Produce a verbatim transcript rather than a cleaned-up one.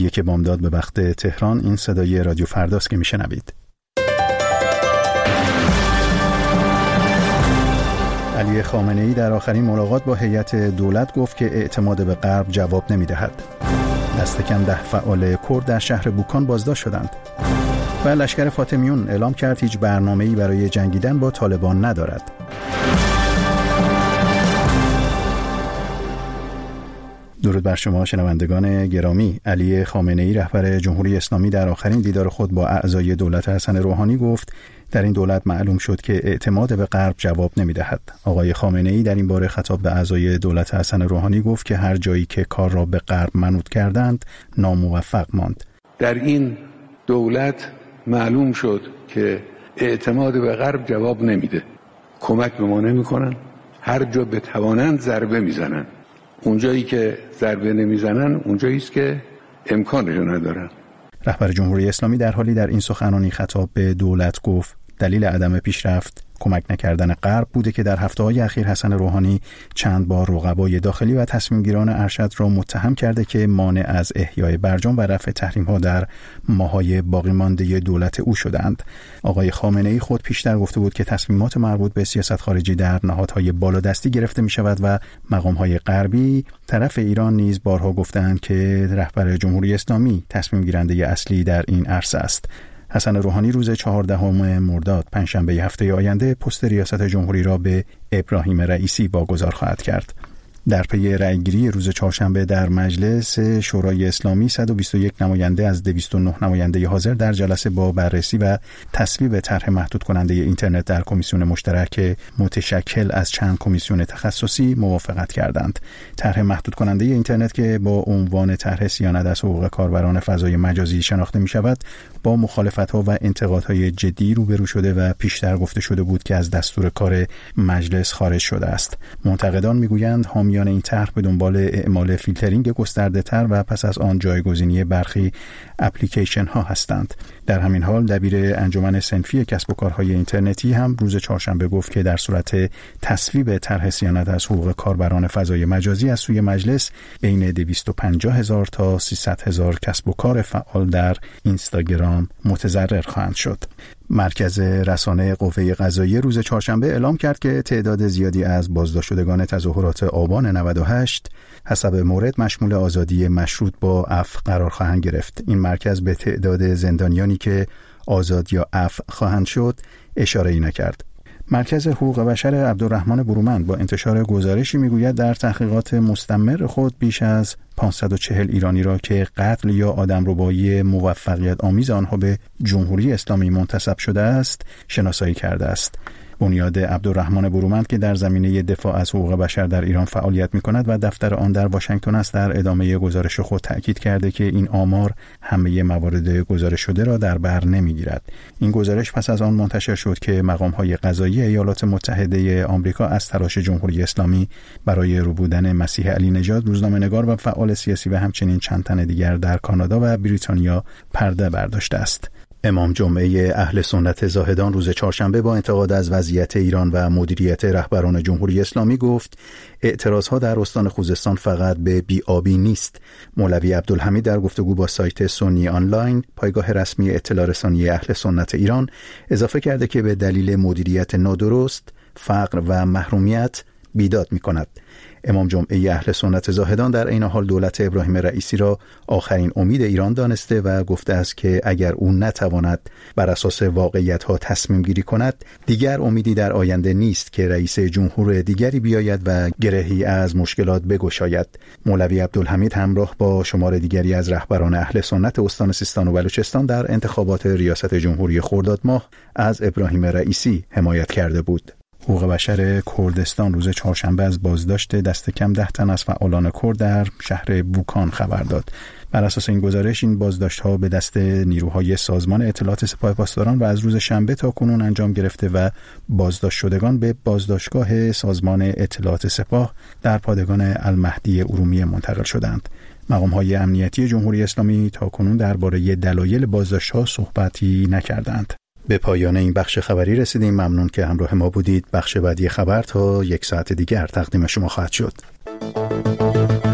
یک بامداد به وقت تهران. این صدای رادیو فرداست که میشنوید. علی خامنه‌ای در آخرین ملاقات با هیئت دولت گفت که اعتماد به غرب جواب نمی‌دهد. دست کم ده فعال کرد در شهر بوکان بازداشت شدند. و لشکر فاطمیون اعلام کرد هیچ برنامه‌ای برای جنگیدن با طالبان ندارد. درود بر شما شنوندگان گرامی. علی خامنه‌ای رهبر جمهوری اسلامی در آخرین دیدار خود با اعضای دولت حسن روحانی گفت در این دولت معلوم شد که اعتماد به غرب جواب نمی‌دهد. آقای خامنه‌ای در این باره خطاب به اعضای دولت حسن روحانی گفت که هر جایی که کار را به غرب منوط کردند ناموفق ماند. در این دولت معلوم شد که اعتماد به غرب جواب نمیده. کمک به ما نمی‌کنن. هر جا بتوانند ضربه میزنن. اونجایی که ضربه نمیزنن اونجایی است که امکانش ندارن. رهبر جمهوری اسلامی در حالی در این سخنرانی خطاب به دولت گفت دلیل عدم پیشرفت کمک نکردن غرب بوده که در هفته‌های اخیر حسن روحانی چند بار رقبای داخلی و تصمیمگیران ارشد را متهم کرده که مانع از احیای برجام و رفع تحریم‌ها در ماه‌های باقی مانده دولت او شدند. آقای خامنه‌ای خود پیشتر گفته بود که تصمیمات مربوط به سیاست خارجی در نهادهای بالادستی گرفته می‌شود و مقام‌های غربی طرف ایران نیز بارها گفتند که رهبر جمهوری اسلامی تصمیم گیرنده اصلی در این عرصه است. حسن روحانی روز چهاردهم مرداد پنجشنبه هفته آینده پست ریاست جمهوری را به ابراهیم رئیسی واگذار خواهد کرد. در پی رأیگیری روز چهارشنبه در مجلس شورای اسلامی صد و بیست و یک نماینده از دویست و نه نماینده حاضر در جلسه با بررسی و تصویب طرح محدود کننده اینترنت در کمیسیون مشترک متشکل از چند کمیسیون تخصصی موافقت کردند. طرح محدود کننده اینترنت که با عنوان طرح صیانت از حقوق کاربران فضای مجازی شناخته می شود با مخالفت‌ها و انتقادهای جدی روبرو شده و پیشتر گفته شده بود که از دستور کار مجلس خارج شده است. منتقدان میگویند حامیان این طرح به دنبال اعمال فیلترینگ گسترده‌تر و پس از آن جایگزینی برخی اپلیکیشن ها هستند. در همین حال دبیر انجمن صنفی کسب و کارهای اینترنتی هم روز چهارشنبه گفت که در صورت تصویب طرح صیانت از حقوق کاربران فضای مجازی از سوی مجلس بین دویست و پنجاه هزار تا سیصد هزار کسب و کار فعال در اینستاگرام متضرر خواهند شد. مرکز رسانه قوه قضاییه روز چهارشنبه اعلام کرد که تعداد زیادی از بازداشت شدگان تظاهرات آبان نود و هشت حسب مورد مشمول آزادی مشروط با عفو قرار خواهند گرفت. این مرکز به تعداد زندانیانی که آزاد یا عفو خواهند شد اشاره ای نکرد. مرکز حقوق بشر عبدالرحمن برومند با انتشار گزارشی میگوید در تحقیقات مستمر خود بیش از پانصد و چهل ایرانی را که قتل یا آدمربایی موفقیت آمیز آنها به جمهوری اسلامی منتسب شده است شناسایی کرده است. بنیاد عبدالرحمن برومند که در زمینه دفاع از حقوق بشر در ایران فعالیت می‌کند و دفتر آن در واشنگتن است در ادامه گزارش خود تأکید کرده که این آمار همه موارد گزارش شده را در بر نمی‌گیرد. این گزارش پس از آن منتشر شد که مقام‌های قضایی ایالات متحده آمریکا از تلاش جمهوری اسلامی برای ربودن مسیح علی نژاد روزنامه‌نگار و فعال سیاسی و همچنین چند تن دیگر در کانادا و بریتانیا پرده برداشته است. امام جمعه اهل سنت زاهدان روز چهارشنبه با انتقاد از وضعیت ایران و مدیریت رهبران جمهوری اسلامی گفت اعتراضها در استان خوزستان فقط به بی‌آبی نیست. مولوی عبدالحمید در گفتگو با سایت سنی آنلاین پایگاه رسمی اطلاع رسانی اهل سنت ایران اضافه کرده که به دلیل مدیریت نادرست، فقر و محرومیت بیداد می‌کند. امام جمعه اهل سنت زاهدان در این حال دولت ابراهیم رئیسی را آخرین امید ایران دانسته و گفته است که اگر او نتواند بر اساس واقعیت‌ها تصمیم گیری کند دیگر امیدی در آینده نیست که رئیس جمهور دیگری بیاید و گرهی از مشکلات بگشاید. مولوی عبدالحمید همراه با شمار دیگری از رهبران اهل سنت استان سیستان و بلوچستان در انتخابات ریاست جمهوری خرداد ماه از ابراهیم رئیسی حمایت کرده بود. حقوق بشر کردستان روز چهارشنبه از بازداشت دست کم ده تن از فعالان کرد در شهر بوکان خبر داد. بر اساس این گزارش این بازداشت‌ها به دست نیروهای سازمان اطلاعات سپاه پاسداران و از روز شنبه تا کنون انجام گرفته و بازداشت شدگان به بازداشتگاه سازمان اطلاعات سپاه در پادگان المهدی ارومیه منتقل شدند. مقام‌های امنیتی جمهوری اسلامی تا کنون درباره دلایل بازداشت‌ها صحبتی نکردند. به پایان این بخش خبری رسیدیم. ممنون که همراه ما بودید. بخش بعدی خبر تا یک ساعت دیگر تقدیم شما خواهد شد.